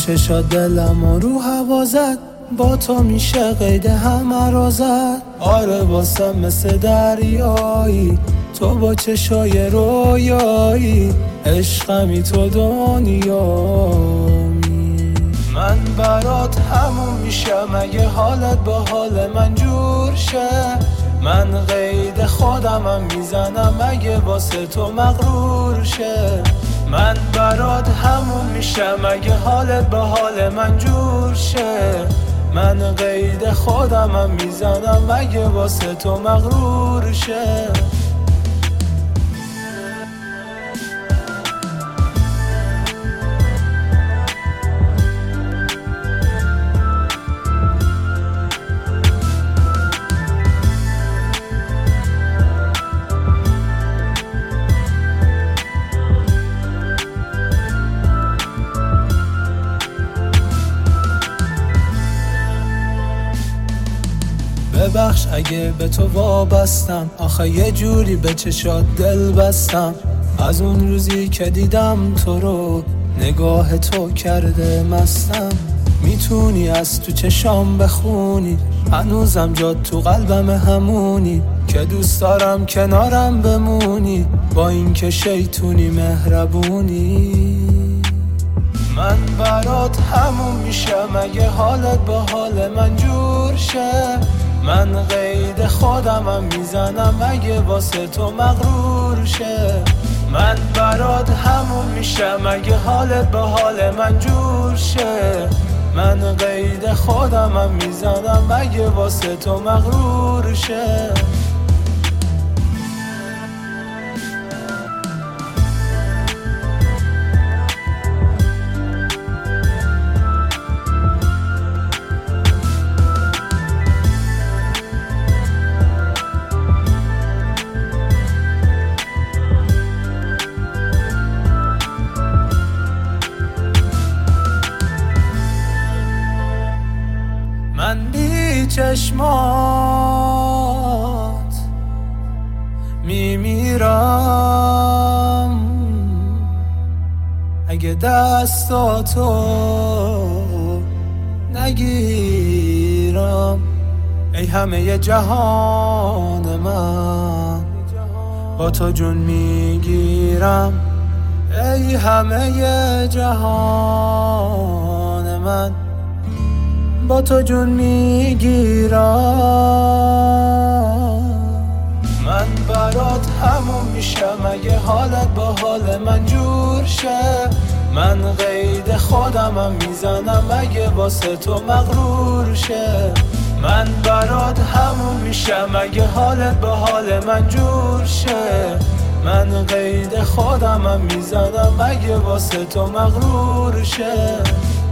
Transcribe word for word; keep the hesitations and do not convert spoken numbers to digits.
چشات دلم و رو هوا زد، با تو میشه قید همه را زد. آره واسه مثل دریایی، تو با چشای رویایی، عشقمی تو دنیایی. من برات همون میشم اگه حالت با حال من جور شه. من قید خودمم میزنم اگه واسه تو مغرور شه. من برات همون میشم اگه حالت با حال من جور شه. من قید خودمم میزنم اگه واسه تو مغرور شه. ببخش اگه به تو وابستم، آخه یه جوری به چشات دل بستم. از اون روزی که دیدم تو رو، نگاه تو کرده مستم. میتونی از تو چشام بخونی، هنوزم جات تو قلبم همونی. که دوست دارم کنارم بمونی، با این که شیطونی مهربونی. من برات همون میشم اگه حالت با حال من جور شه. من قید خودمم میزنم اگه واسه تو مغرور شه. من برات همون میشم اگه حالت با حال من جور شه. من قید خودمم میزنم اگه واسه تو مغرور شه. من بی چشمات میمیرم، اگه دستاتو نگیرم. ای همه جهان من، با تو جون میگیرم. ای همه جهان من، با تو جون میگیرم. من برات همون میشم اگه حالت با حال من جور شه. من قید خودمم میزنم اگه واسه تو مغرور شه. من برات همون میشم اگه حالت با حال من جور شه. من قید خودمم میزنم اگه واسه تو مغرور شه.